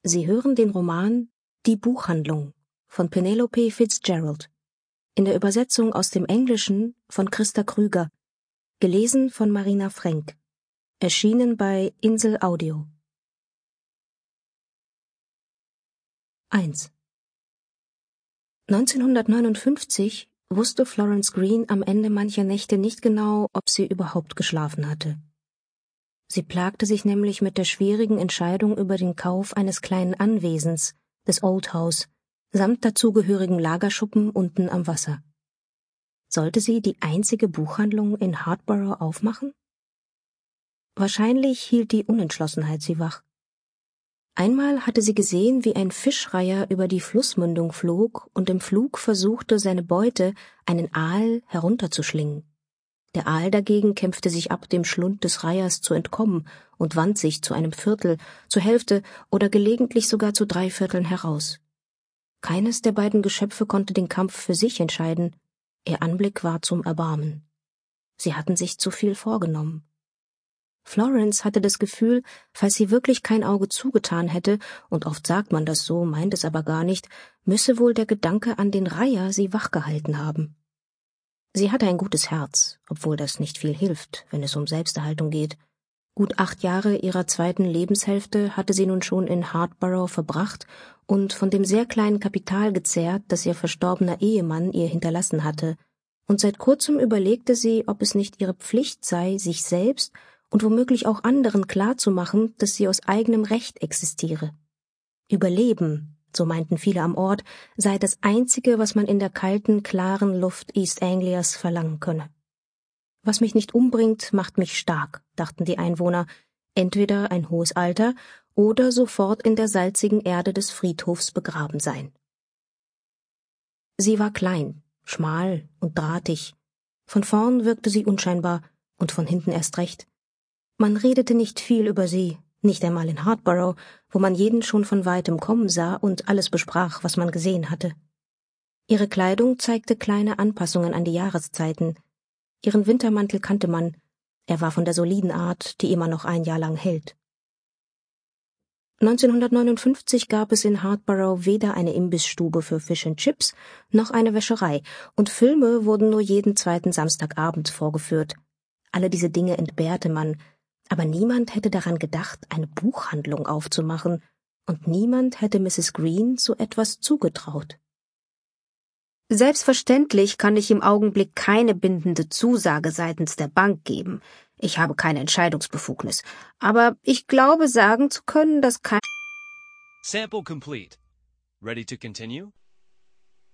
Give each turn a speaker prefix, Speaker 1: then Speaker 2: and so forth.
Speaker 1: Sie hören den Roman Die Buchhandlung von Penelope Fitzgerald, in der Übersetzung aus dem Englischen von Christa Krüger, gelesen von Marina Frenk, erschienen bei Insel Audio. 1. 1959 wusste Florence Green am Ende mancher Nächte nicht genau, ob sie überhaupt geschlafen hatte. Sie plagte sich nämlich mit der schwierigen Entscheidung über den Kauf eines kleinen Anwesens, des Old House, samt dazugehörigem Lagerschuppen unten am Wasser. Sollte sie die einzige Buchhandlung in Hardborough aufmachen? Wahrscheinlich hielt die Unentschlossenheit sie wach. Einmal hatte sie gesehen, wie ein Fischreiher über die Flussmündung flog und im Flug versuchte, seine Beute, einen Aal, herunterzuschlingen. Der Aal dagegen kämpfte sich ab, dem Schlund des Reihers zu entkommen und wand sich zu einem Viertel, zur Hälfte oder gelegentlich sogar zu 3/4 heraus. Keines der beiden Geschöpfe konnte den Kampf für sich entscheiden. Ihr Anblick war zum Erbarmen. Sie hatten sich zu viel vorgenommen. Florence hatte das Gefühl, falls sie wirklich kein Auge zugetan hätte, und oft sagt man das so, meint es aber gar nicht, müsse wohl der Gedanke an den Reiher sie wachgehalten haben. Sie hatte ein gutes Herz, obwohl das nicht viel hilft, wenn es um Selbsterhaltung geht. Gut 8 Jahre ihrer zweiten Lebenshälfte hatte sie nun schon in Hardborough verbracht und von dem sehr kleinen Kapital gezehrt, das ihr verstorbener Ehemann ihr hinterlassen hatte, und seit kurzem überlegte sie, ob es nicht ihre Pflicht sei, sich selbst und womöglich auch anderen klarzumachen, dass sie aus eigenem Recht existiere. Überleben, so meinten viele am Ort, sei das Einzige, was man in der kalten, klaren Luft East Anglias verlangen könne. Was mich nicht umbringt, macht mich stark, dachten die Einwohner, entweder ein hohes Alter oder sofort in der salzigen Erde des Friedhofs begraben sein. Sie war klein, schmal und drahtig. Von vorn wirkte sie unscheinbar und von hinten erst recht. Man redete nicht viel über sie, nicht einmal in Hardborough, wo man jeden schon von weitem kommen sah und alles besprach, was man gesehen hatte. Ihre Kleidung zeigte kleine Anpassungen an die Jahreszeiten. Ihren Wintermantel kannte man, er war von der soliden Art, die immer noch 1 Jahr lang hält. 1959 gab es in Hardborough weder eine Imbissstube für Fish and Chips noch eine Wäscherei, und Filme wurden nur jeden 2. Samstagabend vorgeführt. Alle diese Dinge entbehrte man, aber niemand hätte daran gedacht, eine Buchhandlung aufzumachen, und niemand hätte Mrs. Green so etwas zugetraut.
Speaker 2: Selbstverständlich kann ich im Augenblick keine bindende Zusage seitens der Bank geben. Ich habe keine Entscheidungsbefugnis. Aber ich glaube sagen zu können, dass kein...
Speaker 3: Sample complete. Ready to continue?